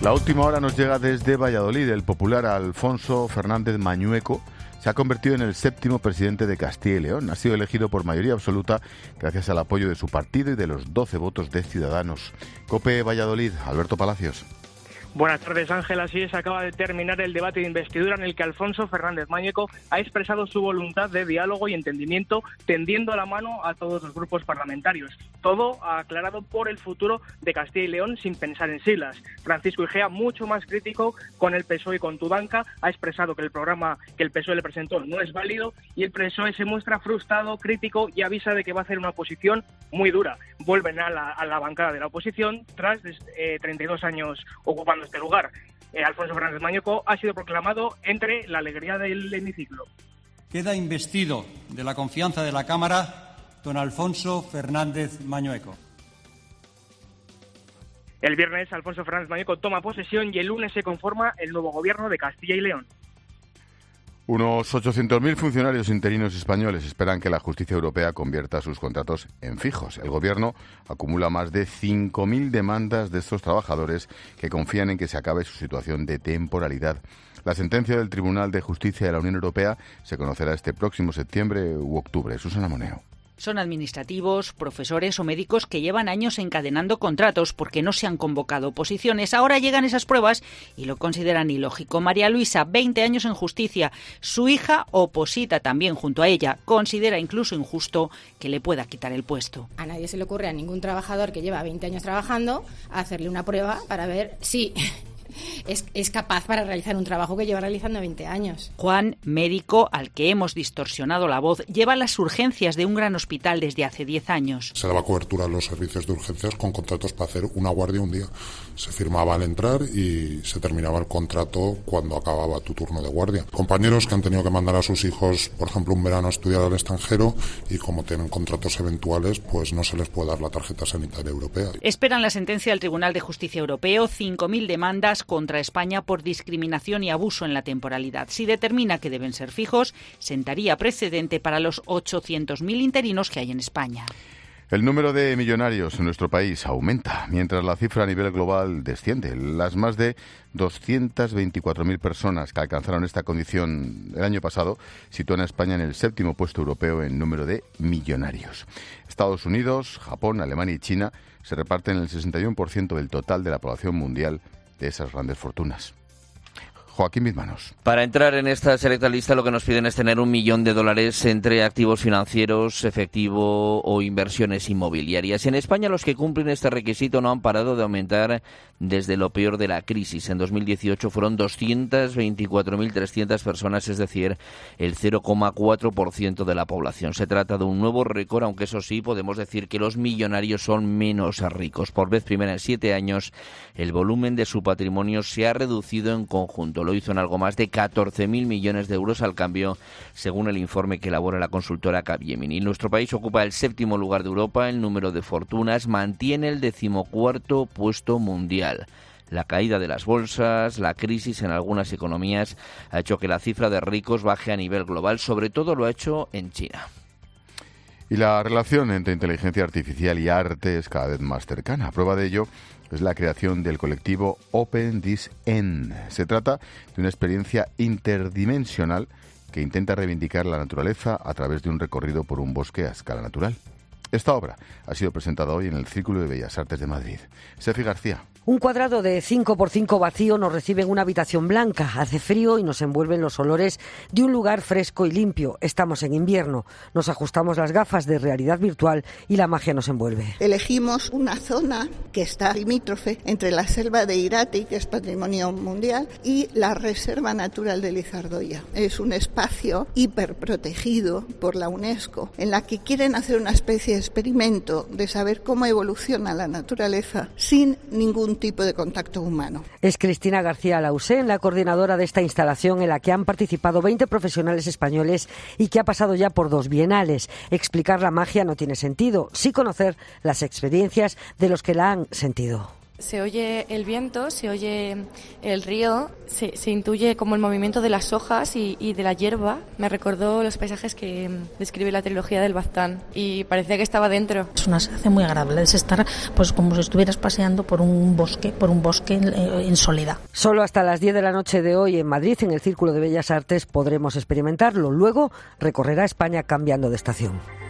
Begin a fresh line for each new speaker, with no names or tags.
La última hora nos llega desde Valladolid. El popular Alfonso Fernández Mañueco se ha convertido en el 7º presidente de Castilla y León. Ha sido elegido por mayoría absoluta gracias al apoyo de su partido y de los 12 votos de Ciudadanos. COPE Valladolid, Alberto Palacios.
Buenas tardes, Ángel. Así es, acaba de terminar el debate de investidura en el que Alfonso Fernández Mañueco ha expresado su voluntad de diálogo y entendimiento, tendiendo la mano a todos los grupos parlamentarios. Todo aclarado por el futuro de Castilla y León sin pensar en siglas. Francisco Igea, mucho más crítico con el PSOE y con Tudanca, ha expresado que el programa que el PSOE le presentó no es válido y el PSOE se muestra frustrado, crítico y avisa de que va a hacer una oposición muy dura. Vuelven a la bancada de la oposición tras 32 años ocupando este lugar. Alfonso Fernández Mañueco ha sido proclamado entre la alegría del hemiciclo.
Queda investido de la confianza de la Cámara don Alfonso Fernández Mañueco.
El viernes Alfonso Fernández Mañueco toma posesión y el lunes se conforma el nuevo gobierno de Castilla y León.
Unos 800.000 funcionarios interinos españoles esperan que la justicia europea convierta sus contratos en fijos. El gobierno acumula más de 5.000 demandas de estos trabajadores que confían en que se acabe su situación de temporalidad. La sentencia del Tribunal de Justicia de la Unión Europea se conocerá este próximo septiembre u octubre. Susana Moneo.
Son administrativos, profesores o médicos que llevan años encadenando contratos porque no se han convocado oposiciones. Ahora llegan esas pruebas y lo consideran ilógico. María Luisa, 20 años en justicia. Su hija oposita también junto a ella. Considera incluso injusto que le pueda quitar el puesto.
A nadie se le ocurre, a ningún trabajador que lleva 20 años trabajando, hacerle una prueba para ver si es capaz para realizar un trabajo que lleva realizando 20 años.
Juan, médico al que hemos distorsionado la voz, lleva las urgencias de un gran hospital desde hace 10 años.
Se daba cobertura a los servicios de urgencias con contratos para hacer una guardia un día. Se firmaba al entrar y se terminaba el contrato cuando acababa tu turno de guardia. Compañeros que han tenido que mandar a sus hijos, por ejemplo, un verano a estudiar al extranjero y como tienen contratos eventuales, pues no se les puede dar la tarjeta sanitaria europea.
Esperan la sentencia del Tribunal de Justicia Europeo, 5.000 demandas contra España por discriminación y abuso en la temporalidad. Si determina que deben ser fijos, sentaría precedente para los 800.000 interinos que hay en España.
El número de millonarios en nuestro país aumenta, mientras la cifra a nivel global desciende. Las más de 224.000 personas que alcanzaron esta condición el año pasado sitúan a España en el 7º puesto europeo en número de millonarios. Estados Unidos, Japón, Alemania y China se reparten el 61% del total de la población mundial de esas grandes fortunas. Joaquín Bizmanos.
Para entrar en esta selecta lista lo que nos piden es tener $1 millón entre activos financieros, efectivo o inversiones inmobiliarias. En España los que cumplen este requisito no han parado de aumentar desde lo peor de la crisis. En 2018 fueron 224.300 personas, es decir, el 0,4% de la población. Se trata de un nuevo récord, aunque eso sí, podemos decir que los millonarios son menos ricos. Por vez primera en 7 años, el volumen de su patrimonio se ha reducido en conjunto. Lo hizo en algo más de 14.000 millones de euros al cambio, según el informe que elabora la consultora Capgemini. Nuestro país ocupa el 7º lugar de Europa en número de fortunas, mantiene el 14º puesto mundial. La caída de las bolsas, la crisis en algunas economías ha hecho que la cifra de ricos baje a nivel global, sobre todo lo ha hecho en China.
Y la relación entre inteligencia artificial y arte es cada vez más cercana. Prueba de ello es la creación del colectivo Open This End. Se trata de una experiencia interdimensional que intenta reivindicar la naturaleza a través de un recorrido por un bosque a escala natural. Esta obra ha sido presentada hoy en el Círculo de Bellas Artes de Madrid. Sefi García.
Un cuadrado de 5x5 vacío nos recibe en una habitación blanca. Hace frío y nos envuelven los olores de un lugar fresco y limpio. Estamos en invierno. Nos ajustamos las gafas de realidad virtual y la magia nos envuelve.
Elegimos una zona que está limítrofe entre la selva de Irati, que es patrimonio mundial, y la Reserva Natural de Lizardoya. Es un espacio hiperprotegido por la UNESCO, en la que quieren hacer una especie de experimento de saber cómo evoluciona la naturaleza sin ningún tipo de contacto humano.
Es Cristina García Lausén, la coordinadora de esta instalación en la que han participado 20 profesionales españoles y que ha pasado ya por 2 bienales. Explicar la magia no tiene sentido, sí conocer las experiencias de los que la han sentido.
Se oye el viento, se oye el río, se intuye como el movimiento de las hojas y de la hierba. Me recordó los paisajes que describe la trilogía del Baztán y parecía que estaba dentro.
Es una sensación muy agradable, es estar pues como si estuvieras paseando por un bosque en soledad.
Solo hasta las 10 de la noche de hoy en Madrid, en el Círculo de Bellas Artes, podremos experimentarlo. Luego recorrerá España cambiando de estación.